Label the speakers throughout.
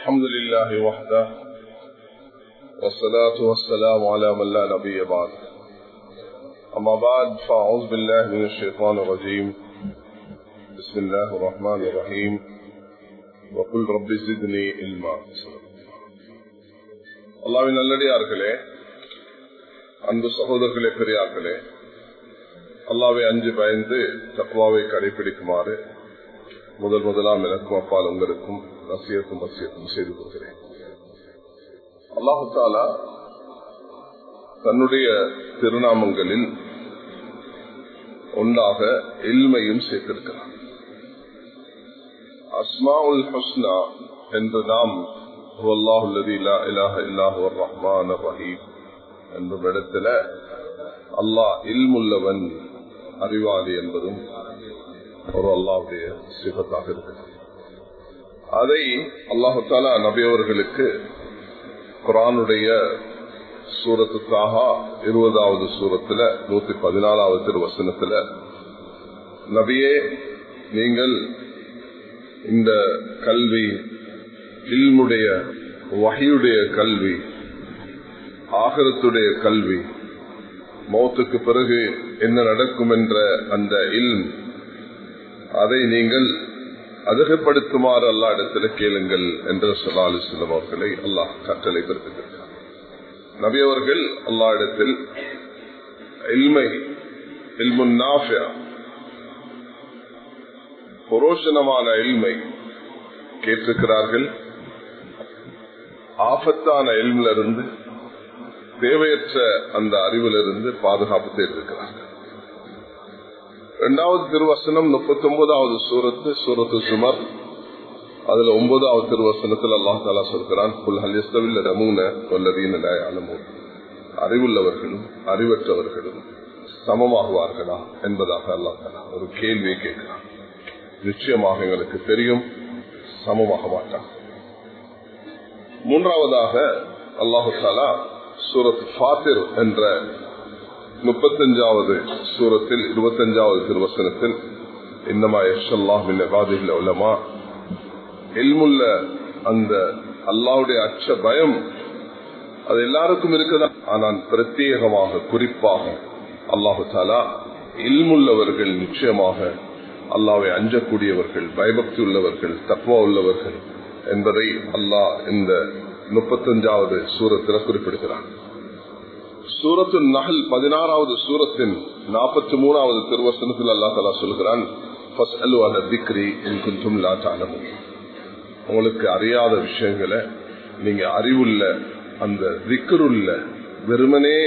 Speaker 1: الحمد لله وحده والصلاة والسلام على من لا نبي بعد أما بعد فأعوذ بالله من الشيطان الرجيم بسم الله الرحمن الرحيم وقل رب زدني علما. அல்லாஹ்வின் நல்லடியார்களே, அன்பு சகோதரர்களே, பெரியார்களே, அல்லாஹ்வை அஞ்சு பயந்து தக்வாவை கடைபிடிக்குமாறு முதலாம் எனக்கும் அப்பால் உங்களுக்கும் நசியத்தும் செய்து கொள்கிறேன். அல்லாஹு தஆலா தன்னுடைய திருநாமங்களில் ஒன்றாக இல்மையும் சேர்த்திருக்கிறார். அஸ்மாஉல் ஹுஸ்னா என்ற நாம் அல்லாஹு அல்லதி லா இலாஹ இல்லா ஹுவர் ரஹ்மானுர் ரஹீம் என்ற இடத்துல அல்லாஹ் இல்முள்ளவன், அறிவாளி என்பதும் ஒரு அல்லாஹ்வுடைய சிஃபத்தாக இருக்கிறது. அதை அல்லாஹு தஆலா நபி அவர்களுக்கு குர்ஆனுடைய சூரத்து தாஹா 20வது சூரத்துல 114வது திருவசனத்துல, நபியே நீங்கள் இந்த கல்வி, இல்முடைய வஹீயுடைய கல்வி, ஆகிரத்துடைய கல்வி, மௌத்துக்கு பிறகு என்ன நடக்கும் என்ற அந்த இல்ம், அதை நீங்கள் அதிகப்படுத்துமாறு அல்லாஹ் இடத்துல கேளுங்கள் என்று ஸல்லல்லாஹு அலைஹி வஸல்லம் அவர்களை அல்லாஹ் கட்டளை பிறப்பித்திருக்கிறார். நபி அவர்கள் அல்லாஹ் இடத்தில் இல்முன் நாஃபிஅ, புரோஷனமான இல்மை கேட்டிருக்கிறார்கள். ஆபத்தான இல்மிலிருந்து, தேவையற்ற அந்த அறிவிலிருந்து பாதுகாப்பு தேர்ந்திருக்கிறார்கள். 2வது திருவசனம் 39வது சூரத்து சுமர், அதுல 9வது திருவசனத்தில் அல்லாஹ் தஆலா சொல்கிறான், குல் ஹல் யஸ்தவில் லமூன வல்லதீன லா யஅலமூன், அறிவுள்ளவர்களும் அறிவற்றவர்களும் சமமாகுவார்களா என்பதாக அல்லாஹ் தஆலா ஒரு கேள்வியை கேட்கிறான். நிச்சயமாக எங்களுக்கு தெரியும், சமமாக மாட்டான். 3வதாக அல்லாஹ் தஆலா சூரத் ஃபாத்திர் என்ற 35வது சூரத்தில் 25வது திருவசனத்தில், இன்னமா யக்ஷல்லாஹ் மின் இபாதிஹில் உலமா, இல்முள்ள அந்த அல்லாஹ்வுடைய அச்ச பயம் அது எல்லாருக்கும் இருக்குதா, ஆனால் பிரத்யேகமாக குறிப்பாக அல்லாஹு தஆலா இல்முள்ளவர்கள், நிச்சயமாக அல்லாஹ்வை அஞ்சக்கூடியவர்கள், பயபக்தி உள்ளவர்கள், தக்வா உள்ளவர்கள் என்பதை அல்லாஹ் இந்த 35வது சூரத்தில் குறிப்பிடுகிறார். சூரத்து நஹல் 16வது சூரத்தின் 43வது திருவசனத்தில் அல்லாஹ் தஆலா சொல்கிறான், ஃபஸ்அலு அல திக்ரி இன் குன்தும் லா தஅலமூன், உங்களுக்கு அறியாத விஷயங்களை நீங்க அறிவுள்ள அந்த திக்ருள்ள, வெறுமனே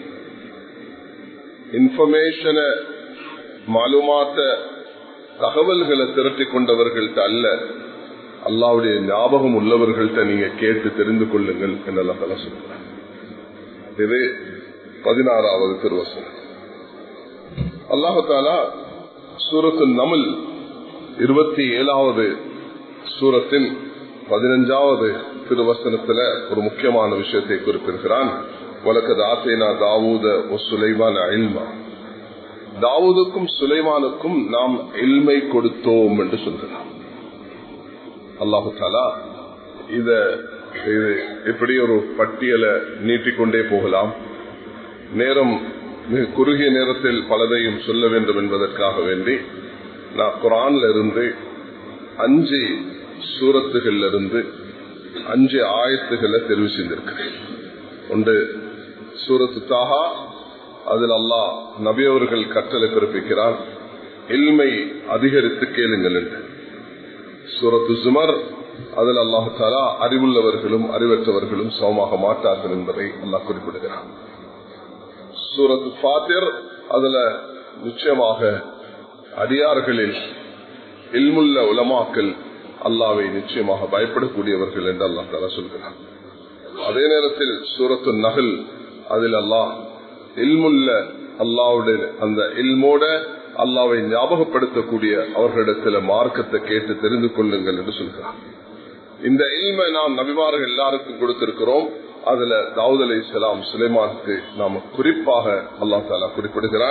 Speaker 1: இன்ஃபர்மேஷனை, மாலுமாத்த, தகவல்களை திரட்டி கொண்டவர்கள்ட்ட அல்ல, அல்லாஹ்வுடைய ஞாபகம் உள்ளவர்கள்ட்ட நீங்க கேட்டு தெரிந்து கொள்ளுங்கள் என்று அல்லாஹ் தஆலா சொல்றார். இது 16வது திருவசனம். அல்லாஹ் தஆலா சூரத்து நம்ல் 27வது சூரத்தின் 15வது திருவசனத்துல ஒரு முக்கியமான விஷயத்தை குறிப்பிடுகிறான். வலக்கத் ஆதைனா தாவூத வ சுலைமான இல்மா, தாவூதுக்கும் சுலைமானுக்கும் நாம் இல்மை கொடுத்தோம் என்று சொல்கிறான். அல்லாஹ் தஆலா இது இப்படி ஒரு பட்டியலை நீட்டிக்கொண்டே போகலாம். நேரம் மிக குறுகிய நேரத்தில் பலதையும் சொல்ல வேண்டும் என்பதற்காக வேண்டி நான் குர்ஆன்ல இருந்து 5 சூரத்துகள்ல இருந்து 5 ஆயத்துகளை தெரிவு செய்திருக்கிறேன். ஒன்று சூரத்து தாஹா, அதில் அல்லாஹ் நபி அவர்கள் கட்டளை பிறப்பிக்கிறார், இல்மை அதிகரித்து கேளுங்கள் என்று. சூரத்து சுமர், அதில் அல்லாஹ் தஆலா அறிவுள்ளவர்களும் அறிவற்றவர்களும் சமமாக மாட்டார்கள் என்பதை அல்லாஹ் குறிப்பிடுகிறார். சூரத்து ஃபாத்திர், அதுல நிச்சயமாக அடியார்களில் இல்முள்ள உலமாக்கள் அல்லாஹ்வை நிச்சயமாக பயப்படக்கூடியவர்கள் என்று அல்லாஹ் தஆலா சொல்கிறார். அதே நேரத்தில் சூரத்து நஹல், அதில் அல்லாஹ் இல்முள்ள, அல்லாஹ்வுடைய அந்த இல்மோட அல்லாஹ்வை ஞாபகப்படுத்தக்கூடிய அவர்களிடத்தில் மார்க்கத்தை கேட்டு தெரிந்து கொள்ளுங்கள் என்று சொல்கிறார். இந்த இல்மை நாம் நபிமார்கள் எல்லாருக்கும் கொடுத்திருக்கிறோம். அதுல தாவூத் அலைஹிஸ்ஸலாம், சுலைமானுக்கு நாம குறிப்பாக அல்லாஹ் தஆலா குறிப்பிடுகிறான்.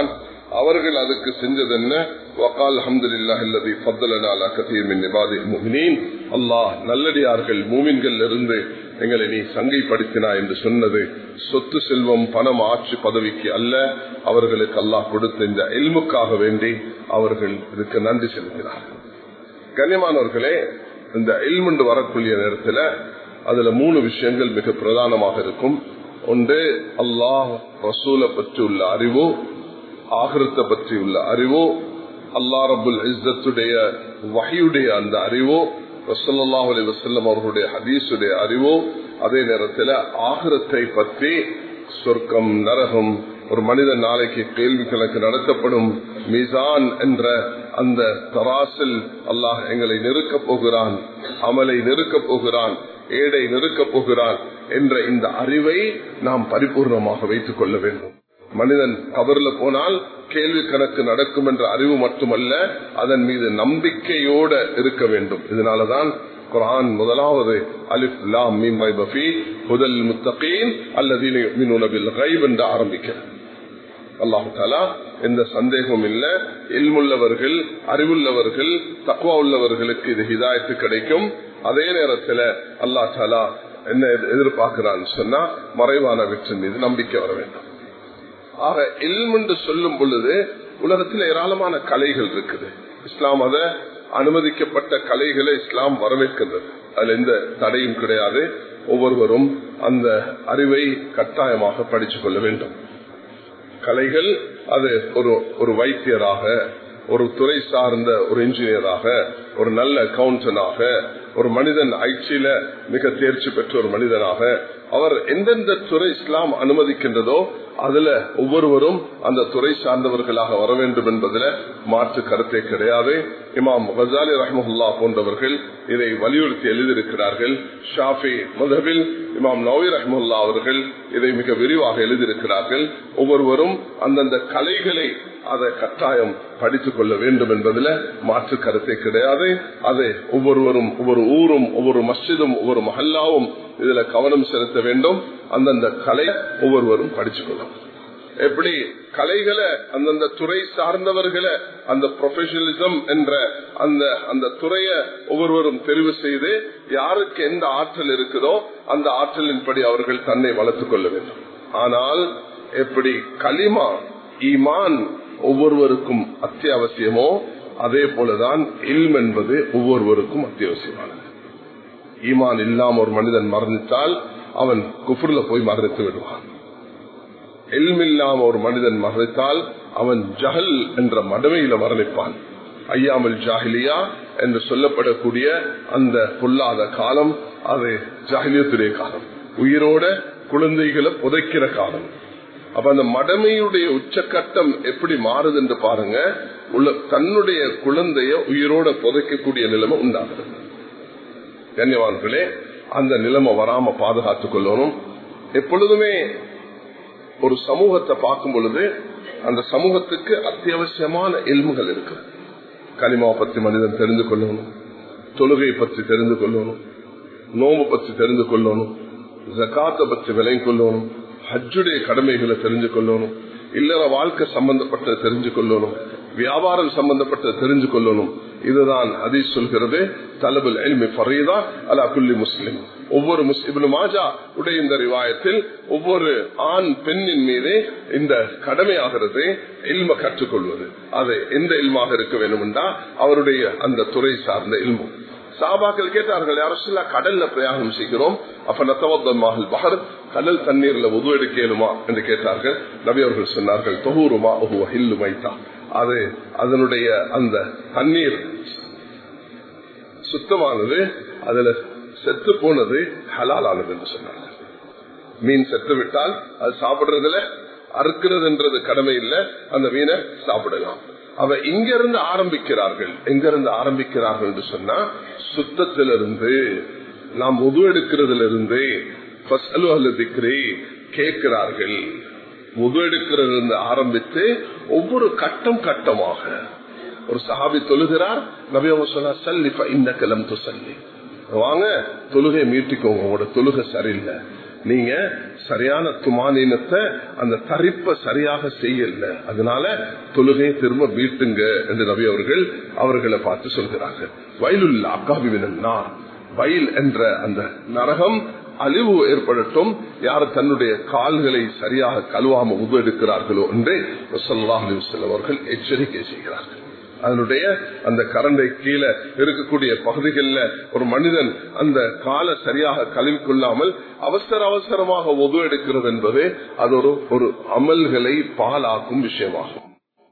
Speaker 1: அவர்கள் அதுக்கு செஞ்சது என்ன? வகால் அல்ஹம்துலில்லாஹி அல்லதி ஃபضلنا على كثير من عباده المؤمنين. அல்லாஹ் நல்லடியார்கள் மூமின்கள் இருந்து எங்களை நீ சங்கைப்படுத்தினா என்று சொன்னது சொத்து செல்வம் பணம் ஆட்சி பதவிக்கு அல்ல, அவர்களுக்கு அல்லாஹ் கொடுத்த இந்த இல்முக்காக வேண்டி அவர்கள் இதுக்கு நன்றி செலுத்தினார்கள். கண்ணியமானவர்களே, இந்த இல்முண்டு வரக்கூடிய நேரத்தில் அதுல 3 விஷயங்கள் மிக பிரதானமாக இருக்கும். ஒன்று அல்லாஹ் ரசூலை பற்றி உள்ள அறிவோ, ஆகிரத்தை பற்றி உள்ள அறிவோ, அல்லாஹ் ரப்புல் இஸ்ஸத்துடைய வஹீயுடைய அந்த அறிவோ, ஸல்லல்லாஹு அலைஹி வஸல்லம் அவர்களுடைய ஹதீஸுடைய அறிவோ, அதே நேரத்தில் ஆகிரத்தை பற்றி சொர்க்கம் நரகம், ஒரு மனிதன் நாளைக்கு கேள்வி கணக்கு நடத்தப்படும், மீசான் என்ற அந்த தராசில் அல்லாஹ் எங்களை நெருக்கப் போகிறான், அமலை நெருக்கப் போகிறான், ஏடை நெருக்கப் போகிறான் என்ற இந்த அறிவை நாம் பரிபூர்ணமாக வைத்துக் கொள்ள வேண்டும். மனிதன் கபர்ல போனால் கேள்வி கணக்கு நடக்கும் என்ற அறிவு மட்டுமல்ல, அதன் மீது நம்பிக்கையோடு இருக்க வேண்டும். இதனாலதான் குர்ஆன் முதலாவது அலிஃப் லாம் மீம் ரைப ஃபீ ஹுதல் முத்தகீன் அல்லதீன யுமினூன பில் கைப் என்று ஆரம்பிக்கிறார். அல்லாஹ் தஆலா எந்த சந்தேகமும் இல்ல, இல்முள்ளவர்கள் அறிவுள்ளவர்கள் தக்வா உள்ளவர்களுக்கு இது ஹிதாயத்து கிடைக்கும். அதே நேரத்தில் அல்லாஹ் தஆலா என்ன எதிர்பார்க்கிறான்னு சொன்னா மறைவான வெற்றி மீது நம்பிக்கை வர வேண்டும். ஆக இல்ம் என்று சொல்லும் பொழுது உலகத்தில் ஏராளமான கலைகள் இருக்குது. இஸ்லாம் அதை அனுமதிக்கப்பட்ட கலைகளை இஸ்லாம் வரவேற்கின்றது. அதுல எந்த தடையும் கிடையாது. ஒவ்வொருவரும் அந்த அறிவை கட்டாயமாக படித்துக் கொள்ள வேண்டும். கலைகள் அது ஒரு வைத்தியராக, ஒரு துறை சார்ந்த ஒரு இன்ஜினியராக, ஒரு நல்ல அக்கவுண்டன்டாக, ஒரு மனிதன் ஐடியில மிக தேர்ச்சி பெற்ற ஒரு மனிதனாக, அவர் எந்தெந்த துறை இஸ்லாம் அனுமதிக்கின்றதோ அதுல ஒவ்வொருவரும் அந்த துறை சார்ந்தவர்களாக வர வேண்டும் என்பதில் மாற்று கருத்தே கிடையாது. இமாம் கஸாலி ரஹ்மத்துல்லாஹ் போன்றவர்கள் இதை வலியுறுத்தி எழுதியிருக்கிறார்கள். ஷாஃபி மذஹபில் இமாம் நவவி ரஹ்மத்துல்லாஹ் அவர்கள் இதை மிக விரிவாக எழுதியிருக்கிறார்கள். ஒவ்வொருவரும் அந்தந்த கலைகளை அதை கட்டாயம் படித்துக் கொள்ள வேண்டும் என்பதில் மாற்று கருத்தை கிடையாது. அதை ஒவ்வொருவரும், ஒவ்வொரு ஊரும், ஒவ்வொரு மஸ்ஜிதும், ஒவ்வொரு மஹல்லாவும் இதுல கவனம் செலுத்த வேண்டும். அந்தந்த கலை ஒவ்வொருவரும் படிச்சுக் கொள்ளும். எப்படி கலைகளை அந்தந்த துறை சார்ந்தவர்களை அந்த ப்ரொஃபஷனலிசம் என்ற அந்த துறையை ஒவ்வொருவரும் தெரிவு செய்து யாருக்கு எந்த ஆற்றல் இருக்குதோ அந்த ஆற்றலின்படி அவர்கள் தன்னை வளர்த்துக் கொள்ள வேண்டும். ஆனால் எப்படி கலிமா ஈமான் ஒவ்வொருவருக்கும் அத்தியாவசியமோ அதே போலதான் இல்ம் என்பது ஒவ்வொருவருக்கும் அத்தியாவசியமானது. ஈமான் இல்லாம ஒரு மனிதன் மரணித்தால் அவன் குஃப்ர்ல போய் மரணித்து விடுவான். இல்ம் இல்லாம ஒரு மனிதன் மரணித்தால் அவன் ஜஹல் என்ற மடமையில மரணிப்பான். ஐயாமுல் ஜாஹிலியா என்று சொல்லப்படக்கூடிய அந்த பொல்லாத காலம் அது ஜாஹிலியத்துடைய காலம், உயிரோட குழந்தைகளை புதைக்கிற காலம். அப்ப அந்த மடமையுடைய உச்சக்கட்டம் எப்படி மாறுது என்று பாருங்க. தன்னுடைய குழந்தைய உயிரோட புதைக்கக்கூடிய நிலைமை உண்டாகிறது. கண்ணியவான்களே, அந்த நிலைமை வராம பாதுகாத்துக் கொள்ளணும். எப்பொழுதுமே ஒரு சமூகத்தை பார்க்கும் பொழுது அந்த சமூகத்துக்கு அத்தியாவசியமான இல்முகள் இருக்கு. கலிமாவை பற்றி மனிதன் தெரிந்து கொள்ளணும், தொழுகை பற்றி தெரிந்து கொள்ளணும், நோம்பு பற்றி தெரிந்து கொள்ளணும், ஜகாத்தை பற்றி விளங்கிக் கொள்ளணும், ஹஜ்ஜுடைய கடமைகளை தெரிஞ்சு கொள்ளணும், இல்லற வாழ்க்கை சம்பந்தப்பட்ட தெரிஞ்சு கொள்ளணும், வியாபாரம் சம்பந்தப்பட்ட தெரிஞ்சு கொள்ளணும். இதுதான் ஹதீஸ் சொல்கிறது, தலபுல் இல்மி ஃபரீதா அலா குல்லி முஸ்லிம். ஒவ்வொரு முஸ்லிம் மாஜா உடைய இந்த ரிவாயத்தில் ஒவ்வொரு ஆண் பெண்ணின் மீது இந்த கடமையாகிறது இல்ம கற்றுக்கொள்வது. அது எந்த இல்மாக இருக்க வேண்டும் என்றால் அவருடைய அந்த துறை சார்ந்த இல்மு. சாபாக்கள் கேட்டார்கள், யாரோ கடல்ல பிரயாணம் செய்கிறோம், அப்ப நத்தவத்தமாகல் பஹர், கடல் தண்ணீர்ல உது எடுக்கலுமா என்று கேட்டார்கள். நபி அவர்கள் சொன்னார்கள், தொஹூருமா ஒஹுவ ஹில்லு மைத்தா, அது அதனுடைய அந்த தண்ணீர் சுத்தமானது, அதுல செத்து போனது ஹலாலானது என்று சொன்னார்கள். மீன் செத்து விட்டால் அது சாப்பிடுறதுல அறுக்கிறதுன்றது கடமை இல்லை, அந்த மீனை சாப்பிடலாம். அவ இங்கிருந்து ஆரம்பிக்கிறார்கள். எங்கிருந்து ஆரம்பிக்கிறார்கள் என்று சொன்னா சுத்தத்திலிருந்து, நாம் உது எடுக்கிறதிலிருந்து கேட்கிறார்கள். உது எடுக்கிறது ஆரம்பித்து ஒவ்வொரு கட்டம் கட்டமாக ஒரு சஹாபி தொழுகிறார். நபி அவங்க சொன்னா சல்லி இந்த கிளம் துசல்லி, வாங்க தொழுகை மீட்டிக்கோங்க, உங்களோட தொழுகை சரியில்லை. நீங்க சரியான துமானீனத்தை அந்த தரிப்பை சரியாக செய்யல, அதனால தொழுகையை திரும்ப வீட்டுங்க என்று நபி அவர்கள் அவர்களை பார்த்து சொல்கிறார்கள். வயலுள்ள அக்காபிவினா, வயல் என்ற அந்த நரகம் அழிவு ஏற்படட்டும் யார் தன்னுடைய கால்களை சரியாக கழுவாம உபெடுக்கிறார்களோ என்று ஸல்லல்லாஹு அலைஹி வஸல்லம் அவர்கள் எச்சரிக்கை செய்கிறார்கள். அதனுடைய அந்த கரண்டை கீழே இருக்கக்கூடிய பகுதிகளில் ஒரு மனிதன் அந்த காலை சரியாக கழுவிக்கொள்ளாமல் அவசரமாக ஒது எடுக்கிறது என்பது அது ஒரு அமல்களை பாலாக்கும் விஷயமாகும்.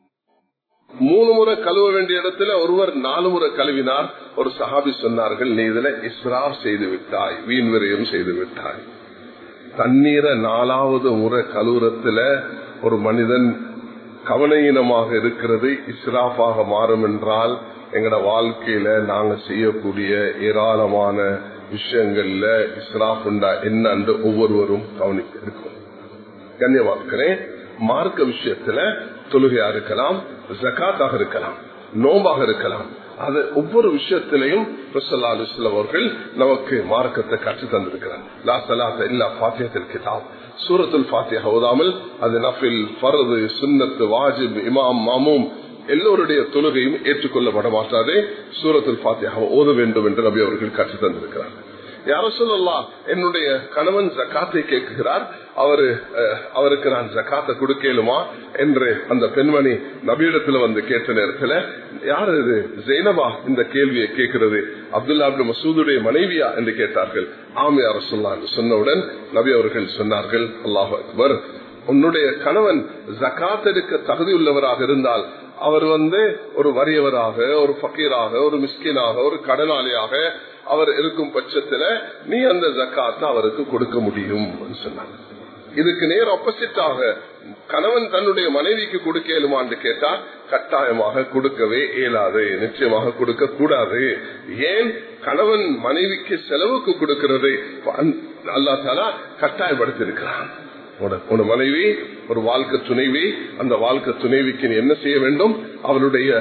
Speaker 1: 3 முறை கழுவ வேண்டிய இடத்துல ஒருவர் 4 முறை கழுவினார். ஒரு சஹாபி சொன்னார்கள், நீ இதுல இஸ்ராஃப் செய்து விட்டாய், வீண் விரயம் செய்து விட்டாய். தண்ணீரை 4வது முறை கழுவுறத்துல ஒரு மனிதன் கவனஈனமாக இருக்கிறது இஸ்ராஃபாக மாறும் என்றால் எங்கட வாழ்க்கையில நாங்க செய்யக்கூடிய ஏராளமான விஷயங்கள்ல இஸ்ராஃப் என்ன என்று ஒவ்வொருவரும் கவனிக்க இருக்கும். கண்ணியமாக்கிறேன், மார்க்க விஷயத்துல தொழுகையா இருக்கலாம், ஜகாத்தாக இருக்கலாம், நோம்பாக இருக்கலாம், அது ஒவ்வொரு விஷயத்திலையும் ரசூலுல்லாஹி அலைஹி வஸல்லம் அவர்கள் நமக்கு மார்க்கத்தை கற்று தந்திருக்கிறார். லா ஸலாத்த இல்லா ஃபாத்திஹத்துல் கிதாப், சூரத்துல் ஃபாத்திஹா ஓதாமல் அது நஃபில், ஃபர்து, சுன்னத், வாஜிப், இமாம், மாமூம் எல்லோருடைய தொழுகையும் ஏற்றுக்கொள்ளப்பட மாட்டாது. சூரத்துல் ஃபாத்திஹா ஓத வேண்டும் என்று நபி அவர்கள் கற்று தந்திருக்கிறார். யா ரசூலல்லாஹ், என்னுடைய கணவன் ஜகாத்தை கேட்கிறார், அவருக்கு நான் ஜகாத்தை கொடுக்கலுமா என்று அந்த பெண்மணி நபியிடத்துல வந்து கேட்ட நேரத்துல, யார் இது ஜெய்னபா இந்த கேள்வியை கேட்கிறது, அப்துல்லா இப்னு மசூதுடைய மனைவியா என்று கேட்டார்கள். ஆம் யா ரசூலல்லாஹ் என்று சொன்னவுடன் நபி அவர்கள் சொன்னார்கள், அல்லாஹு அக்பர், உன்னுடைய கணவன் ஜகாத் எடுக்க தகுதியுள்ளவராக இருந்தால் அவர் ஒரு வறியவராக, ஒரு ஃபகீராக, ஒரு மிஸ்கினாக, ஒரு கடனாளியாக அவர் இருக்கும் பட்சத்துல நீ அந்த ஜகாத்தை அவருக்கு கொடுக்க முடியும் சொன்னாங்க. இதுக்கு நேர் ஆப்போசிட்டாக கணவன் தன்னுடைய மனைவிக்கு கொடுக்கலுமான்னு கேட்டா கட்டாயமாக கொடுக்கவே இயலாது, நிச்சயமாக கொடுக்க கூடாது. ஏன்? கணவன் மனைவிக்கு செலவுக்கு கொடுக்கிறது அல்லாஹ் தஆலா கட்டாயப்படுத்தியிருக்கிறான். ஒரு மனைவி, ஒரு வாழ்க்கை துணைவி, அந்த வாழ்க்கை துணைவிக்கு என்ன செய்ய வேண்டும்? அவளுடைய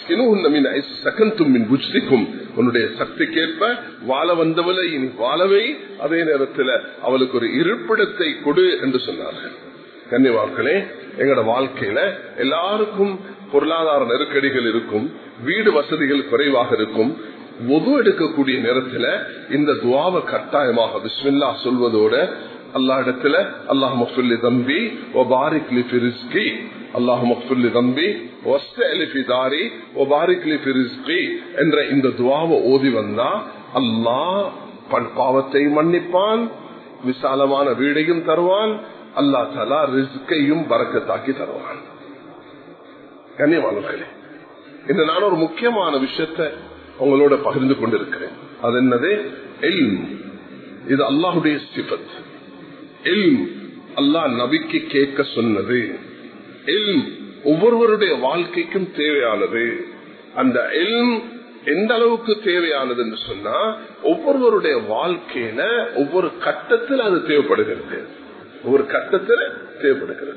Speaker 1: உன்னுடைய சக்திக்கேற்ப வாழ வந்தவளை இனி வாழவை, அதே நேரத்தில் அவளுக்கு ஒரு இருப்பிடத்தை கொடு என்று சொன்னார்கள். கன்னிவாக்களே, எங்களோட வாழ்க்கையில எல்லாருக்கும் பொருளாதார நெருக்கடிகள் இருக்கும், வீடு வசதிகள் குறைவாக இருக்கும். ஒது எடுக்கக்கூடிய நேரத்தில் இந்த துஆவை கட்டாயமாக பிஸ்மில்லாஹ் சொல்வதோட அல்லாஹ் இடத்துல அல்லாஹ் மக்ஃபிர்லி தம்பி வ பாரிக் லி ஃபி ரிஸ்கி, அல்லாஹ் மக்ஃபிர்லி தம்பி வஸ்தஅலி ஃபி தாரி வ பாரிக் லி ஃபி ரிஸ்கி என்ற இந்த துஆவை ஓதி வந்தா அல்லாஹ் பாவத்தை மன்னிப்பான், விசாலமான வீடையும் தருவான், அல்லாஹ் தஆலா ரிஸ்கையும் பரக்கத்தாக்கி தருவான். கண்ணியமானவர்களே, இந்த நான் ஒரு முக்கியமான விஷயத்தை உங்களோட பகிர்ந்து கொண்டிருக்கிறேன். அது என்னது? இல்ம். இது அல்லாஹுடைய சிஃபத். இல்ம் அல்லாஹ் நபிக்கு கேட்க சொன்னது. இல்ம் ஒவ்வொருவருடைய வாழ்க்கைக்கும் தேவையானது. அந்த இல்ம் எந்த அளவுக்கு தேவையானது என்று சொன்னா ஒவ்வொருவருடைய வாழ்க்கையில ஒவ்வொரு கட்டத்தில் அது தேவைப்படுகிறது. ஒவ்வொரு கட்டத்தில் தேவைப்படுகிறது.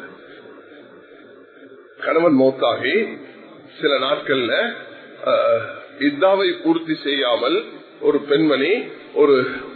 Speaker 1: கணவன் மௌத்தாகி சில நாட்கள்ல இத்தாவை பூர்த்தி செய்யாமல் ஒரு பெண்மணி ஒரு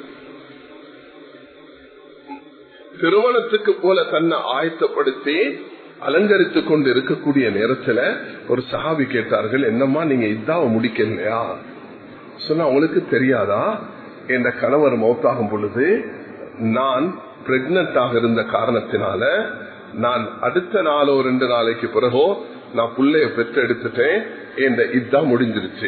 Speaker 1: திருமணத்துக்கு போல தன்னை ஆயத்தப்படுத்தி அலங்கரித்துக் கொண்டு இருக்கக்கூடிய நேரத்துல ஒரு சஹாபி கேட்டார்கள், என்னம்மா நீங்க இத்தாவை முடிக்கலையா? சொன்னா, உங்களுக்கு தெரியாதா, என் கணவர் மௌத்தாகும் பொழுது நான் பிரெக்னன்டாக இருந்த காரணத்தினால நான் அடுத்த நாளோ 2 நாளைக்கு பிறகோ நான் புள்ளைய பெற்று எடுத்துட்டேன், என் இத்தா முடிஞ்சிருச்சு.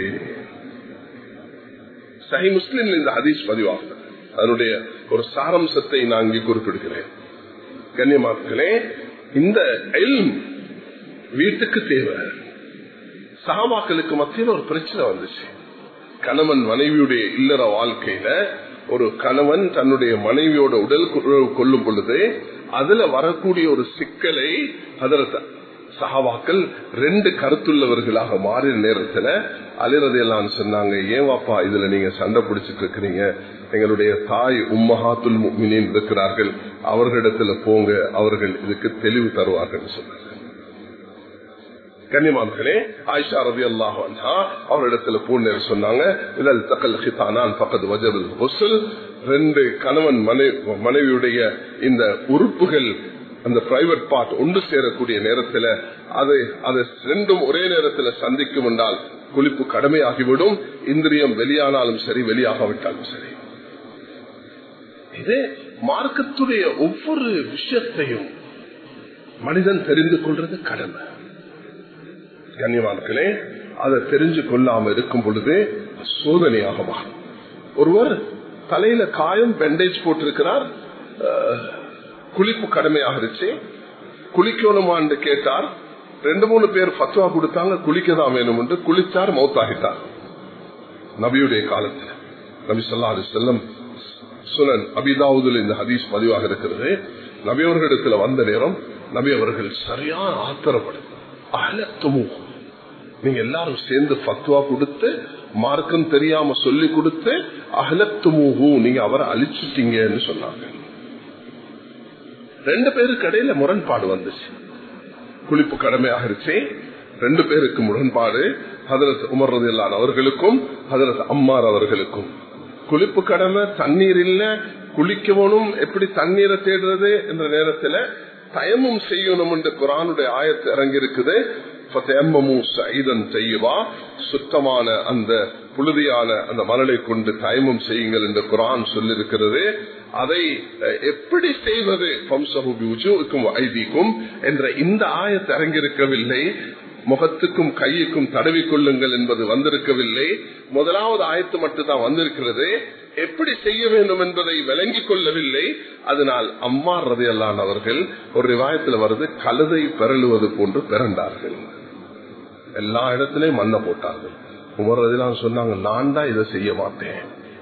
Speaker 1: சஹீஹ் முஸ்லிம்ல இந்த ஹதீஸ் பதிவாகும். அதனுடைய ஒரு சாரம்சத்தை நான் இங்கே குறிப்பிடுகிறேன். கண்ணியமாக்களே, இந்த இல்ம் வீட்டுக்கு தேவை. சஹாபாக்களுக்கு மத்தியில் ஒரு பிரச்சனை வந்துச்சு. கணவன் மனைவியுடைய இல்லற வாழ்க்கையில ஒரு கணவன் தன்னுடைய மனைவியோட உடல் கொள்ளும் பொழுது அதுல வரக்கூடிய ஒரு சிக்கலை ஹதரத் சஹாபாக்கள் 2 கருத்துள்ளவர்களாக மாறின நேரத்துல அலிரதியல்லாஹு சொன்னாங்க, ஏன் வாப்பா இதுல நீங்க சண்டை பிடிச்சிட்டு இருக்கிறீங்க? எங்களுடைய தாய் உம்மஹாத்துல் முஃமினீன் இருக்கிறார்கள், அவர்களிடத்துல போங்க, அவர்கள் இதுக்கு தெளிவு தருவார்கள் சொன்னாங்க. கண்ணியமானவர்களே, ஆயிஷா ரலியல்லாஹு அன்ஹா அவரிடத்துல பூர்ணர் சொன்னாங்க, இதல் தகல் ஹிதானான் ஃபகத் வஜபல் குஸ்ல். ரெண்டு கணவன் மனைவியுடைய இந்த உறுப்புகள், அந்த பிரைவேட் பார்ட் ஒன்று சேரக்கூடிய நேரத்தில் அது ரெண்டும் ஒரே நேரத்தில் சந்திக்கும் என்றால் குளிப்பு கடமையாகிவிடும். இந்திரியம் வெளியானாலும் சரி, வெளியாகாவிட்டாலும் சரி. இது மார்க்கத்துடைய ஒவ்வொரு விஷயத்தையும் மனிதன் தெரிந்து கொள்றது கடமை. கண்ணியவான்களே, அதை தெரிஞ்சு கொள்ளாம இருக்கும் பொழுது சோதனையாக மாறும். ஒருவர் தலையில காயம், பேண்டேஜ் போட்டிருக்கிறார், குளிப்பு கடமையாக இருந்துச்சு, குளிக்கணுமான்னு கேட்டார். 2-3 பேர் ஃபத்வா கொடுத்தாங்க, குளிக்கதான் வேணும் என்று. குளிச்சார், மௌத்தாகிட்டார். நபியுடைய காலத்தில் நபி ஸல்லல்லாஹு அலைஹி வஸல்லம் சுனன் அபீதாவுதுல இந்த ஹதீஸ் பதிவாக இருக்கிறது. நபி அவர்களிடத்துல வந்த நேரம் நபி அவர்கள் சரியான ஆத்திரப்படும், அஹ்லத்துமு, நீங்க எல்லாரும் சேர்ந்து ஃபத்வா கொடுத்து, மார்க்கம் தெரியாம சொல்லி கொடுத்து, அஹ்லத்துமு, நீங்க அவரை அழிச்சுட்டீங்கன்னு சொன்னாங்க. 2 பேருக்கு இடையில முரண்பாடு வந்துச்சு. குளிப்பு கடமையாக இருந்துச்சு, 2 பேருக்கு முரண்பாடு. ஹதரத் உமர் ரலியல்லாஹு அன்ஹு அவர்களுக்கும் ஹதரத் அம்மார் அவர்களுக்கும். குளிப்பு கடமை, தண்ணீர் இல்ல, குளிக்கணும், எப்படி தண்ணீரை தேடுறது என்ற நேரத்தில் தயமும் செய்யணும் என்று குர்ஆனுடைய ஆயத்து இறங்கி இருக்குது. சுத்தமான அந்த புழுதியான அந்த மணலை கொண்டு தயமும் செய்யுங்கள் என்று குர்ஆன் சொல்லிருக்கிறது. அதை எப்படி செய்வது என்ற இந்த ஆயத்து இறங்கியிருக்கவில்லை. முகத்துக்கும் கையுக்கும் தடவி கொள்ளுங்கள் என்பது வந்திருக்கவில்லை. முதலாவது ஆயத்து மட்டும்தான் வந்திருக்கிறது. எப்படி செய்ய வேண்டும் என்பதை விளங்கிக் கொள்ளவில்லை. அதனால் அம்மார் ரலியல்லாஹு அன்ஹு அவர்கள் ஒரு ரிவாயத்தில் வருது, கழுதை பெறலுவது போன்று பிறந்தார்கள். எல்லா இடத்திலையும் மண்ணை போட்டார்கள். உமர் ரலியல்லாஹு அன்ஹு சொன்னாங்க, நான் தான் இதை செய்ய மாட்டேன்,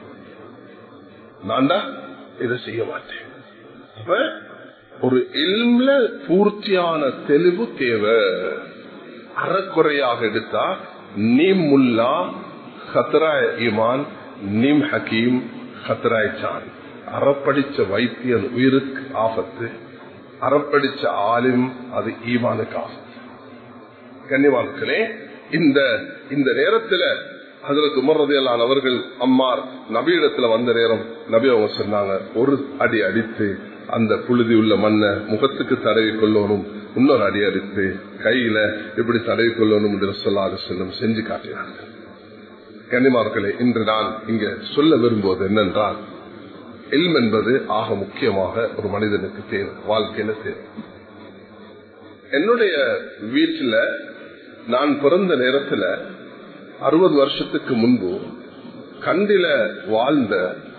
Speaker 1: நான் தான் இதை செய்ய மாட்டேன். அப்ப ஒரு இல்ம்ல பூர்த்தியான தெளிவு தேவை. அறக்குறையாக எடுத்தா நீம் முல்லா ஹத்ராய் ஈமான், நீம் ஹக்கீம் ஹத்ராய் சான். அறப்படிச்ச வைத்தியன் உயிருக்கு ஆபத்து, அறப்படிச்ச ஆலிம் அது ஈமானுக்கு ஆபத்து. கண்ணியவான்களே, இந்த நேரத்தில் ஹஜ்ரத் உமர் ரலியல்லாஹு அன்ஹு அவர்கள் அம்மார் நபியிடத்துல வந்த நேரம் நபி அவங்க சொன்னாங்க, ஒரு அடி அடித்து அந்த புழுதி உள்ள மண்ணை முகத்துக்கு தடவி கொள்ளணும், இன்னொரு அடி அடித்து கையில இப்படி தடவி கொள்ளணும் என்று ஸல்லல்லாஹு அலைஹி வஸல்லம் செஞ்சு காட்டினார்கள். கண்ணியமானவர்களே, இன்று நான் இங்க சொல்ல விரும்புவது என்னென்றால், இல்ம் என்பது ஆக முக்கியமாக ஒரு மனிதனுக்கு தேவை, வாழ்க்கையில தேவை. என்னுடைய வீட்டில் நான் பிறந்த நேரத்தில் 60 வருஷத்துக்கு முன்பு கண்டில வாழ்ந்த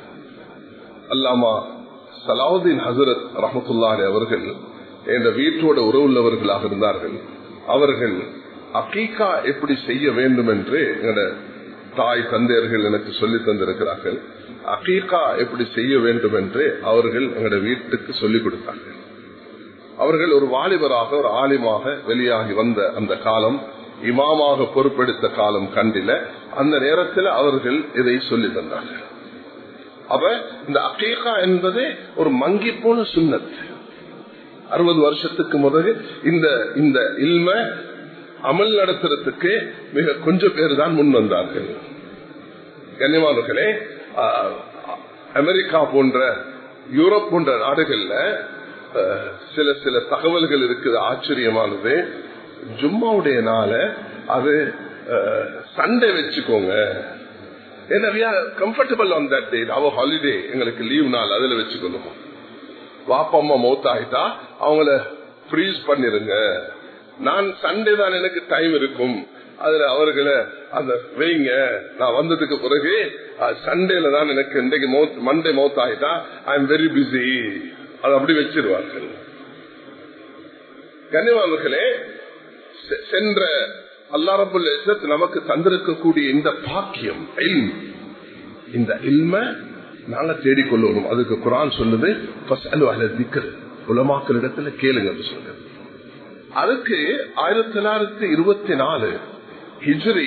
Speaker 1: அல்லாமா சலாவுதீன் ஹசரத் ரஹ்மத்துல்லாஹி அவர்கள் என்ற வீட்டோட உறவுள்ளவர்களாக இருந்தார்கள். அவர்கள் அகீகா எப்படி செய்ய வேண்டும் என்று எங்களோட தாய் தந்தையர்கள் எனக்கு சொல்லி தந்திருக்கிறார்கள். அகீகா எப்படி செய்ய வேண்டும் என்று அவர்கள் எங்களோட வீட்டுக்கு சொல்லிக் கொடுத்தார்கள். அவர்கள் ஒரு வாலிபராக, ஒரு ஆலிமாக வெளியாகி வந்த அந்த காலம், இமாமாக பொறுப்பெடுத்த காலம் கண்டில. அந்த நேரத்தில் அவர்கள் இதை சொல்லி தந்தார்கள். அப்ப இந்த அகீகா என்பது ஒரு மங்கி போன சுன்னத். 60 வருஷத்துக்கு முதல் இந்த இல்ம அமல் நடத்துறதுக்கு மிக கொஞ்சம் பேர் தான் முன் வந்தார்கள். கண்ணியமானவர்களே, அமெரிக்கா போன்ற யூரோப் போன்ற நாடுகள்ல சில தகவல்கள் இருக்குது, ஆச்சரியமானது. ஜும்மாவுடைய நாள அது சண்டே வச்சுக்கோங்க, comfortable on that day, our holiday, எங்களுக்கு லீவ் நாள், அதுல வச்சுக்கணும். வாப்பா அம்மா மௌத்தாயிட்டா அவங்கள ஃப்ரீஸ் பண்ணிருங்க, நான் சண்டே தான் எனக்கு டைம் இருக்கும், அதுல அவர்களை அந்த வைங்க, நான் வந்ததுக்கு பிறகு சண்டேல தான் எனக்கு இன்றைக்கு மண்டே மௌத்தாயிட்டா ஐ எம் வெரி பிஸி, அது அப்படி வச்சிருவார்கள். கண்ணியவான்களே, சென்ற அல்லாஹ் ரப்பல் இஸ்ஸத் நமக்கு தந்திருக்கக்கூடிய இந்த பாக்கியம், இந்த இல்ம நாங்க தேடிக்கொள்ளணும். அதுக்கு குர்ஆன் சொல்லுது, ஃபஸ்அலு அஹ்ல ஸிக்ர், உலமாக்களிடத்துல கேளுங்க சொல்லுங்க. அதுக்கு 1924 ஹிஜ்ரி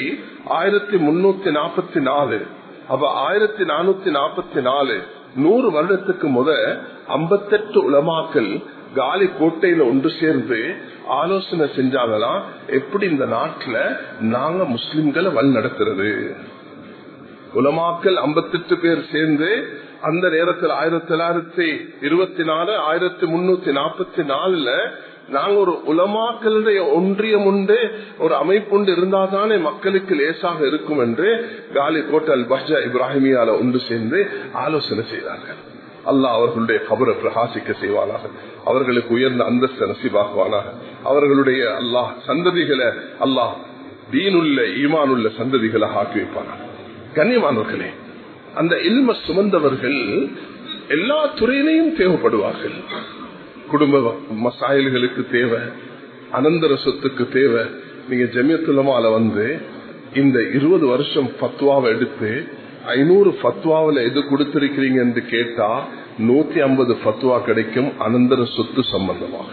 Speaker 1: 1344, அப்ப 1444 100 வருடத்துக்கு முத 58 உலமாக்கள் காலி கோட்டையில ஒன்று சேர்ந்து ஆலோசனை செஞ்சாங்களாம், எப்படி இந்த நாட்டுல நாங்க முஸ்லிம்களை வழி நடத்துறது. உலமாக்கள் 58 பேர் சேர்ந்து அந்த நேரத்தில் 1924 1344 நாங்க ஒரு உலமாக்களுடைய ஒன்றியம் உண்டு, ஒரு அமைப்பு உண்டு இருந்தால்தானே மக்களுக்கு லேசாக இருக்கும் என்று காலி கோட்டல் பஹ்ஜா இப்ராஹிமியால ஒன்று சேர்ந்து ஆலோசனை செய்தார்கள். அல்லாஹ் அவர்களுடைய கபரை பிரகாசிக்க செய்வானாக, அவர்களுக்கு உயர்ந்த அந்தஸ்து நசீபாக்குவானாக, அவர்களுடைய அல்லாஹ் சந்ததிகளை அல்லாஹ் தீனுள்ள ஈமானுள்ள சந்ததிகளை ஆக்கி வைப்பானாக. கண்ணியமானவர்களே, அந்த இல்ம சுமந்தவர்கள் எல்லா துறையிலையும் தேவைப்படுவார்கள். குடும்ப மசாயல்களுக்கு தேவை, அனந்தர சொத்துக்கு தேவை. நீங்க ஜமியத்துல் உலமால இந்த 20 வருஷம் ஃபத்வாவை எடுத்து 500 ஃபத்வாவில எது கொடுத்திருக்கிறீங்க என்று கேட்டா 150 ஃபத்வா கிடைக்கும் அனந்தர சொத்து சம்பந்தமாக.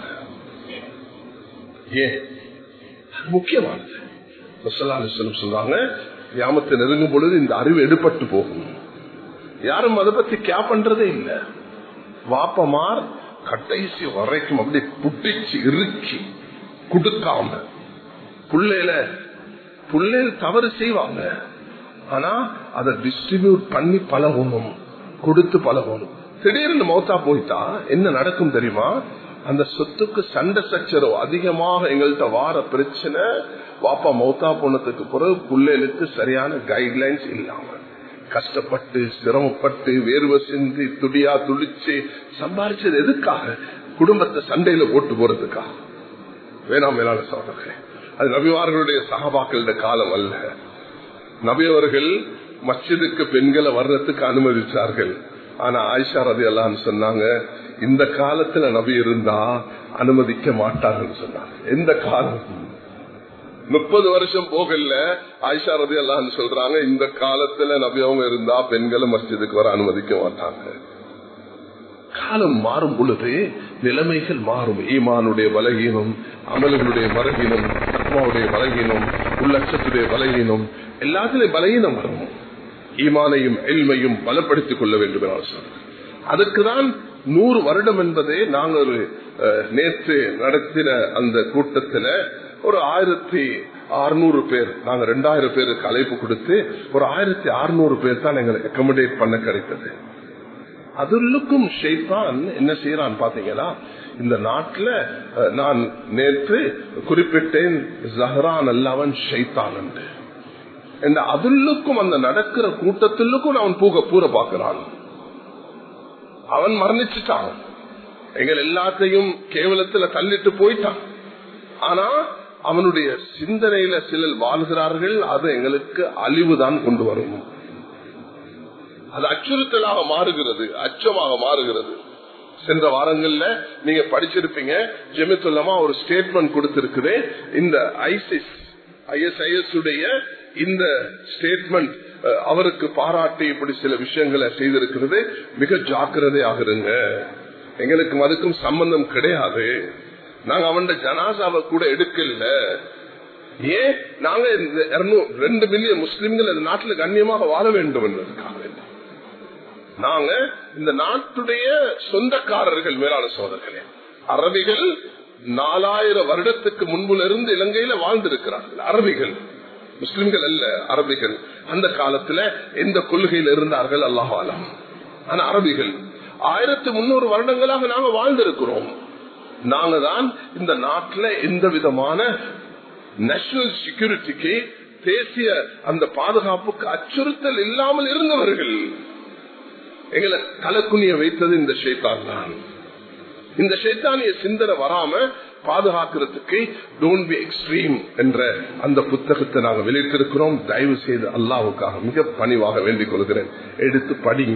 Speaker 1: ஏன் முக்கியமானது சொல்றாங்க, கியாமத்தை நெருங்கும் பொழுது இந்த அறிவு எடுபட்டு போகும். யாரும் அதை பத்தி கே பண்றதே இல்லை. வாப்பமார் கடைசி வரைக்கும் அப்படி புட்டிச்சு இறுக்கி கொடுக்காம புள்ளையில தவறு செய்வாங்க. ஆனா அதை டிஸ்ட்ரிபியூட் பண்ணி பழகணும், கொடுத்து பழகணும். திடீர்னு மௌத்தா போயிட்டா என்ன நடக்கும் தெரியுமா? அந்த சொத்துக்கு சண்டை சச்சரவு அதிகமாக எங்கள்கிட்ட வார பிரச்சனை. வாப்பா மௌத்தா போனதுக்கு பிறகு பிள்ளைகளுக்கு சரியான கைட்லைன்ஸ் இல்லாம கஷ்டப்பட்டு சிரமப்பட்டு வேர்வை சிந்தி துடியா துடிச்சு சம்பாதிச்சது எதுக்காக? குடும்பத்தை சண்டையில போட்டு போறதுக்காக. வேணாம் மேலான சகோதரர்களே, அது நபிமார்களுடைய சஹாபாக்களுடைய காலம் அல்ல. நபியவர்கள் மஸ்ஜிதுக்கு பெண்களை வர்றதுக்கு அனுமதிச்சார்கள். ஆனா ஆயிஷா ரலியல்லாஹு அன்ஹா சொன்னாங்க, இந்த காலத்துல நபி இருந்தா அனுமதிக்க மாட்டாங்கன்னு சொன்னாங்க. எந்த காலம்? 30 வருஷம் போகல. ஆயிஷா ரலியல்லாஹு அன்ஹா சொல்றாங்க, இந்த காலத்துல நபி அவங்க இருந்தா பெண்களை மஸ்ஜிதுக்கு வர அனுமதிக்க மாட்டாங்க. காலம் மாறும் பொழுது நிலைமைகள் மாறும். ஈமானுடைய பலகீனம், அமல்களுடைய பலகீனம், தக்வாவுடைய பலகீனம், உள்ளட்சத்துடைய பலகீனம், எல்லாத்திலையும் பலகீனம் வரும். ஈமானையும் இல்மையும் பலப்படுத்திக் கொள்ள வேண்டும் என்று சொல்றேன். அதுக்குதான் 100 வருடம் என்பதே நாங்கள் நேற்று நடத்தின அந்த கூட்டத்தில் ஒரு 1600 பேர், நாங்க 2000 பேருக்கு அழைப்பு கொடுத்து ஒரு 1600 பேர் தான் எங்களை அக்கமடேட் பண்ண கிடைத்தது. அதுக்கும் ஷைத்தான் என்ன செய்யறான் பாத்தீங்களா? இந்த நாட்டுல நான் நேற்று குறிப்பிட்டேன், ஜஹரான் அல்லவன் ஷைத்தான் என்று. அதுக்கும் அந்த நடக்கிற கூட்டத்திலுக்கும் அவன் பூர பாக்குறான். அவன் மரணிச்சுட்டான், எங்கள் எல்லாத்தையும் கேவலத்துல தள்ளிட்டு போயிட்டான். ஆனா அவனுடைய சிந்தனையில சிலர் வாழ்கிறார்கள். அது எங்களுக்கு அழிவுதான் கொண்டு வரும். அது அச்சுறுத்தலாக மாறுகிறது, அச்சமாக மாறுகிறது. சென்ற வாரங்கள்ல நீங்க படிச்சிருப்பீங்க, ஜமியத்துல் உலமா ஒரு ஸ்டேட்மெண்ட் கொடுத்திருக்குது. இந்த ISIS உடைய இந்த ஸ்டேட்மெண்ட் அவருக்கு பாராட்டி இப்படி சில விஷயங்களை செய்திருக்கிறது. மிக ஜாக்கிரதையாக இருங்க, எங்களுக்கு அதுக்கும் சம்பந்தம் கிடையாது. நாங்க அவன் ஜனாசாவை கூட எடுக்கல. ஏன்? நாங்க 2 மில்லியன் முஸ்லிம்கள் இந்த நாட்டில் கண்ணியமாக வாழ வேண்டும் என்பதற்காக. நாங்க இந்த நாட்டுடைய சொந்தக்காரர்கள். மேலான சோதர்களே, அரபிகள் 4000 வருடத்துக்கு முன்புல இருந்து இலங்கையில வாழ்ந்திருக்கிறார்கள். அரபிகள், முஸ்லிம்கள் அல்ல, அரபிகள். அந்த காலத்துல எந்த கொள்கையில் இருந்தார்கள் அல்லாஹ் அலம். ஆனா அரபிகள் 1300 வருடங்களாக நாங்க வாழ்ந்திருக்கிறோம். நாங்க தான் இந்த நாட்டில் எந்த விதமான நேஷனல் செக்யூரிட்டிக்கு, தேசிய அந்த பாதுகாப்புக்கு அச்சுறுத்தல் இல்லாமல் இருந்தவர்கள். எங்களை தலைக்குனிய வைத்தது இந்த ஷைத்தான் தான். இந்த ஷைத்தானிய சிந்தனை வராம பாதுகாக்கிறதுக்கு டோன்ட் பி எக்ஸ்ட்ரீம் என்ற அந்த புத்தகத்தை நாங்கள் வெளியிட்டிருக்கிறோம். தயவு செய்து அல்லாஹ்வுக்காக மிக பணிவாக வேண்டிக் கொள்கிறேன், எடுத்து படிங்க.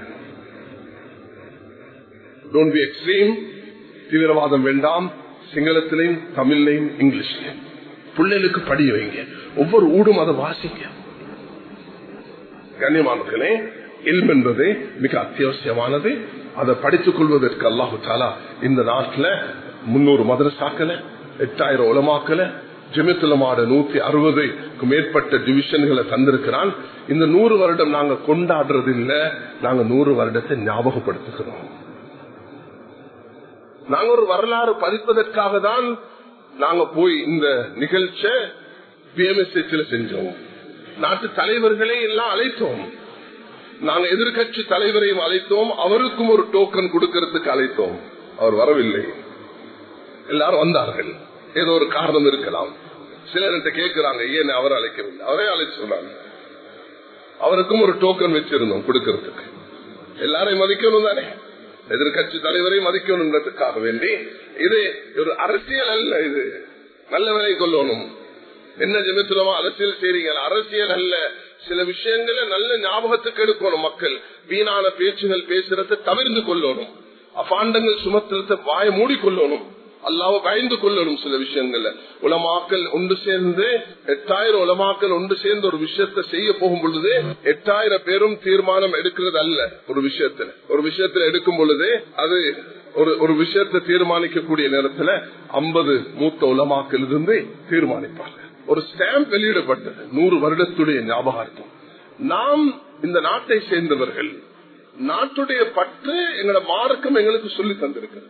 Speaker 1: டோன்ட் பி எக்ஸ்ட்ரீம், தீவிரவாதம் வேண்டாம். சிங்களத்திலையும் தமிழ்லையும் இங்கிலீஷ்லையும் பிள்ளைகளுக்கு படிய வைங்க. ஒவ்வொரு ஊடும் அதை வாசிங்க. கண்ணியமானவர்களே, இல்ம் என்பது மிக அத்தியாவசியமானது. அதை படித்துக் கொள்வதற்கு அல்லாஹு தஆலா இந்த நாட்டில் 300 மதரசாக்கள, 8000 உலமாக்கள, ஜமியத்துல் உலமாவோட 160க்கும் மேற்பட்ட டிவிஷன்களை தந்திருக்கிறான். இந்த 100 வருடம் நாங்க கொண்டாடுறது இல்லை, நாங்க 100 வருடத்தை ஞாபகப்படுத்துகிறோம். நாங்க ஒரு வரலாறு பதிப்பதற்காக தான் நாங்க போய் இந்த நிகழ்ச்சியை பிஎம்எஸ்ல செஞ்சோம். நாட்டு தலைவர்களை எல்லாம் அழைத்தோம். நாங்க எதிர்கட்சி தலைவரையும் அழைத்தோம். அவருக்கும் ஒரு டோக்கன் கொடுக்கறதுக்கு அழைத்தோம். அவர் வரவில்லை. எல்லாரும் வந்தார்கள். ஏதோ ஒரு காரணம் இருக்கலாம். சிலர்கிட்ட கேட்கிறாங்க, ஏன் அவர் அழைக்கவில்லை? அவரே அழைச்சு சொன்னாங்க. அவருக்கும் ஒரு டோக்கன் வச்சிருந்தோம் கொடுக்கறதுக்கு. எல்லாரையும் மதிக்கணும் தானே, எதிர்கட்சி தலைவரையும் மதிக்கணும்ன்றதுக்காக வேண்டி. இது ஒரு அரசியல் அல்ல, இது நல்ல விலை கொள்ளணும். என்ன ஜெமித்துலமா அரசியல் செய்றீங்க? அரசியல் அல்ல. சில விஷயங்களை நல்ல ஞாபகத்துக்கு எடுக்கணும். மக்கள் வீணான பேச்சுகள் பேசுறதை தவிர்த்து கொள்ளணும். அபாண்டங்கள் சுமத்துறத வாய மூடிக்கொள்ளணும். அல்லாஹ்வை பயந்து கொள்ளணும். சில விஷயங்கள்ல உலமாக்கள் ஒன்று சேர்ந்து 8000 உலமாக்கள் ஒன்று சேர்ந்து ஒரு விஷயத்தை செய்ய போகும் பொழுது 8000 பேரும் தீர்மானம் எடுக்கிறது அல்ல. ஒரு விஷயத்துல எடுக்கும் பொழுது அது ஒரு விஷயத்தை தீர்மானிக்கக்கூடிய நேரத்துல 50 மூத்த உலமாக்கள் இருந்து தீர்மானிப்பாங்க. ஒரு ஸ்டாம்ப் வெளியிடப்பட்டது, 100 வருடத்துடைய ஞாபகார்த்தம். நாம் இந்த நாட்டை சேர்ந்தவர்கள், நாட்டுடைய பற்று எங்களோட மார்க்கம் எங்களுக்கு சொல்லி தந்திருக்கிறது.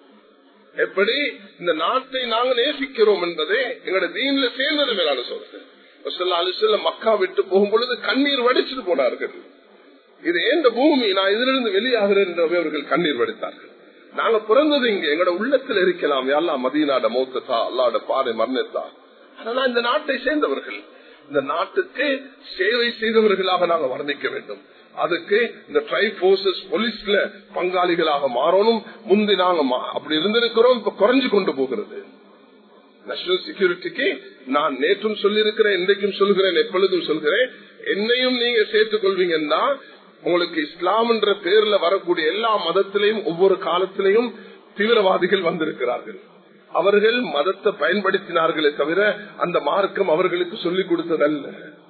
Speaker 1: எப்படி இந்த நாட்டை நாங்க நேசிக்கிறோம் என்பதை எங்களோட தீன்ல சேர்ந்தது மேலான சொல்றேன். மக்கா விட்டு போகும் பொழுது கண்ணீர் வடிச்சுட்டு போனார்கள். இது ஏந்த பூமி, நான் இதிலிருந்து வெளியாகிறேன் என்று அவர்கள் கண்ணீர் வடித்தார்கள். நாங்க பிறந்தது இங்க, எங்களோட உள்ளத்தில் இருக்கலாம். எல்லாம் மதீனாட மௌத்தா, அல்லாட பாறை மரணத்தா. அதெல்லாம் இந்த நாட்டை சேர்ந்தவர்கள், இந்த நாட்டுக்கு சேவை செய்தவர்களாக நாங்க வர்ணிக்க வேண்டும். அதுக்கு இந்த ட்ரைப் போர்சஸ் போலீஸ்ல பங்காளிகளாக மாறணும். முந்தி நாங்க அப்படி இருந்திருக்கிறோம், இப்ப குறைஞ்சு கொண்டு போகிறது. நேஷனல் செக்யூரிட்டிக்கு நான் நேற்றும் சொல்லியிருக்கிறேன், இன்றைக்கும் சொல்கிறேன், எப்பொழுதும் சொல்கிறேன். என்னையும் நீங்க சேர்த்துக் கொள்வீங்கன்னா உங்களுக்கு இஸ்லாம் என்ற பேர்ல வரக்கூடிய எல்லா மதத்திலையும் ஒவ்வொரு காலத்திலையும் தீவிரவாதிகள் வந்திருக்கிறார்கள். அவர்கள் மதத்தை பயன்படுத்தினார்களே தவிர அந்த மார்க்கம் அவர்களுக்கு சொல்லிக் கொடுத்ததல்ல.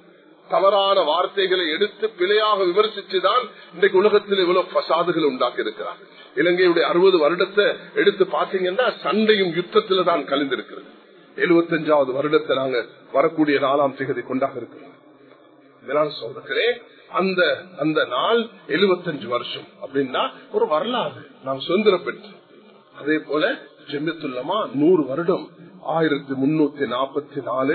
Speaker 1: தவறான வார்த்தைகளை எடுத்து பிழையாக விமர்சிச்சுதான் இன்றைக்கு உலகத்தில் இவ்வளவு பசாதுகள் உண்டாக்கி இருக்கிறார். இலங்கையுடைய 60 வருடத்தை எடுத்து பாத்தீங்கன்னா சண்டையும் யுத்தத்துல தான் கலந்திருக்கிறது. 75வது வருடத்தை நாங்க வரக்கூடிய 4ஆம் தேதி கொண்டாக இருக்கிறோம். இதனால் சொல்றேன், அந்த நாள் 75 வருஷம் அப்படின்னா ஒரு வரலாறு. நாம் சுதந்திரம் பெற்றோம். அதே போல ஜெமியத்துல்லமா 100 வருடம் 1344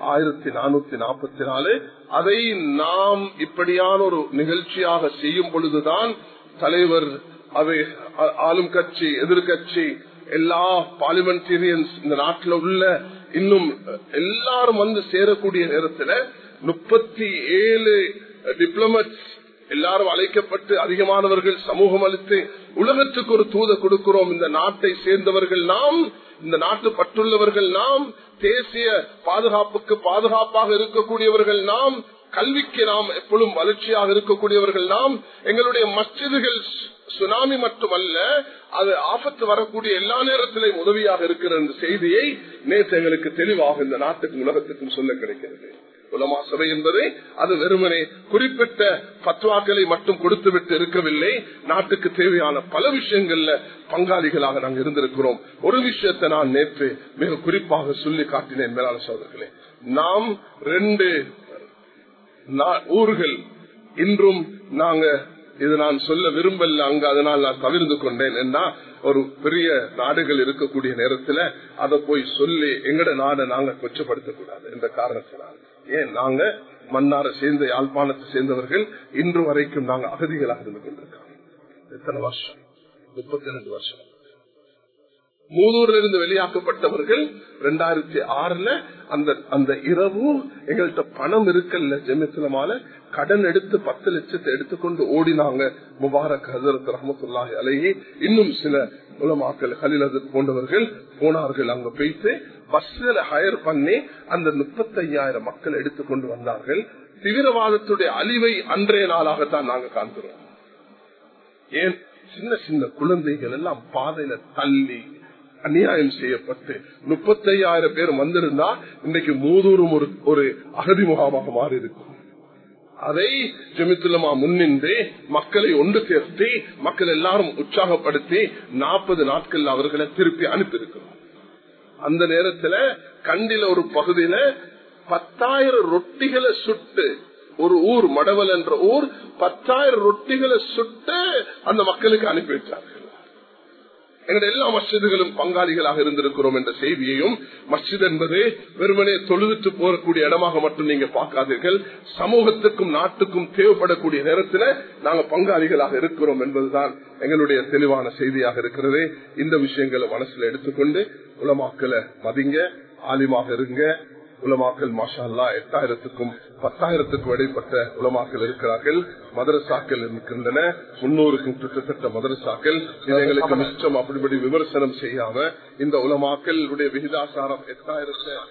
Speaker 1: 1444. அதை நாம் இப்படியான ஒரு நிகழ்ச்சியாக செய்யும் பொழுதுதான் தலைவர், அதை ஆளும் கட்சி, எதிர்கட்சி, எல்லா பார்லிமெண்டேரியன்ஸ் இந்த நாட்டில் உள்ள இன்னும் எல்லாரும் வந்து சேரக்கூடிய நேரத்தில் 37 டிப்ளமேட்ஸ் எல்லாரும் அழைக்கப்பட்டு அதிகமானவர்கள் சமூகம் அளித்து உலகத்துக்கு ஒரு தூத கொடுக்கிறோம். இந்த நாட்டை சேர்ந்தவர்கள் நாம், இந்த நாட்டு பற்றுள்ளவர்கள் நாம், தேசிய பாதுகாப்புக்கு பாதுகாப்பாக இருக்கக்கூடியவர்கள் நாம், கல்விக்கு நாம் எப்பொழுதும் வளர்ச்சியாக இருக்கக்கூடியவர்கள் நாம். எங்களுடைய மஸ்ஜிதுகள் சுனாமி மட்டுமல்ல, அது ஆபத்து வரக்கூடிய எல்லா நேரத்திலையும் உதவியாக இருக்கிற இந்த செய்தியை நேற்று எங்களுக்கு தெளிவாக இந்த நாட்டுக்கும் உலகத்துக்கும் சொல்ல கிடைக்கிறது. உலமா சபை என்பதை அது வெறுமனே குறிப்பிட்ட பத்வாக்களை மட்டும் கொடுத்துவிட்டு இருக்கவில்லை. நாட்டுக்கு தேவையான பல விஷயங்கள்ல பங்காளிகளாக நாங்கள் இருந்திருக்கிறோம். ஒரு விஷயத்தை நான் நேற்று மிக குறிப்பாக சொல்லி காட்டினேன். மேலான சோதர்களே, நாம் 2 ஊர்கள் இன்றும் நாங்க இது நான் சொல்ல விரும்பல அங்க, அதனால் நான் தவிர்த்து கொண்டேன். என்ன, ஒரு பெரிய நாடுகள் இருக்கக்கூடிய நேரத்துல அதை போய் சொல்லி எங்கட நாடை நாங்க கொச்சப்படுத்தக்கூடாது என்ற காரணத்தினால். ஏன், நாங்க மன்னாரை சேர்ந்த, யாழ்ப்பாணத்தை சேர்ந்தவர்கள் இன்று வரைக்கும் நாங்க அகதிகளாக இருந்து கொண்டிருக்கோம். எத்தனை வருஷம்? 32 வருஷம். மூதூர்ல இருந்து வெளியாக்கப்பட்டவர்கள் 2006 அந்த இரவு எங்கள்கிட்ட பணம் இருக்கல்ல, ஜெமியத்துலமால கடன் எடுத்து 10 லட்சத்தை எடுத்துக்கொண்டு ஓடினாங்க. முபாரக் ஹசரத் ரஹ்மத்துல்லாஹி அலைஹி, இன்னும் சில உலமாக்கள் கலீல் ஹசரத் போன்றவர்கள் போனார்கள். அங்க போயிட்டு பஸ்ல ஹயர் பண்ணி அந்த 35,000 மக்கள் எடுத்துக்கொண்டு வந்தார்கள். தீவிரவாதத்துடைய அழிவை அன்றைய நாளாகத்தான் நாங்க காண்கிறோம். ஏன், சின்ன சின்ன குழந்தைகள் எல்லாம் பாதையில தள்ளி அநியாயம் செய்யப்பட்டு 35,000 பேர் வந்திருந்தா இன்றைக்கு மூதூரும் ஒரு அகதி முகாமாக மாறி இருக்கும். அதை ஜெமித்துல்லமா முன்னின்று மக்களை ஒன்று சேர்த்து மக்கள் எல்லாரும் உற்சாகப்படுத்தி 40 நாட்கள் அவர்களை திருப்பி அனுப்பியிருக்கிறோம். அந்த நேரத்தில் கண்டில ஒரு பகுதியில 10,000 ரொட்டிகளை சுட்டு, ஒரு ஊர் மடவல் என்ற ஊர் 10,000 ரொட்டிகளை சுட்டு அந்த மக்களுக்கு அனுப்பி வச்சார்கள். எங்களுடைய எல்லா மஸ்ஜிதுகளும் பங்காளிகளாக இருந்திருக்கிறோம் என்ற செய்தியையும், மஸ்ஜித் என்பது வெறுமனே தொழுவித்து போகக்கூடிய இடமாக மட்டும் நீங்க பார்க்காதீர்கள், சமூகத்துக்கும் நாட்டுக்கும் தேவைப்படக்கூடிய நேரத்தில் நாங்கள் பங்காளிகளாக இருக்கிறோம் என்பதுதான் எங்களுடைய தெளிவான செய்தியாக இருக்கிறது. இந்த விஷயங்களை மனசுல எடுத்துக்கொண்டு உலமாக்களை மதிங்க, ஆலிமாக இருங்க. உலமாக்கள் மாஷா அல்லாஹ் 8000க்கும் 10,000க்கும் இடைப்பட்ட உலமாக்கள் இருக்கிறார்கள். மதரசாக்கள் இருக்கின்றன, 300க்கும் கிட்டத்தட்ட மதரசாக்கள். இது எங்களுக்கு மிச்சம் அப்படிப்படி விமர்சனம் செய்யாம இந்த உலமாக்களுடைய விகிதாசாரம் 8000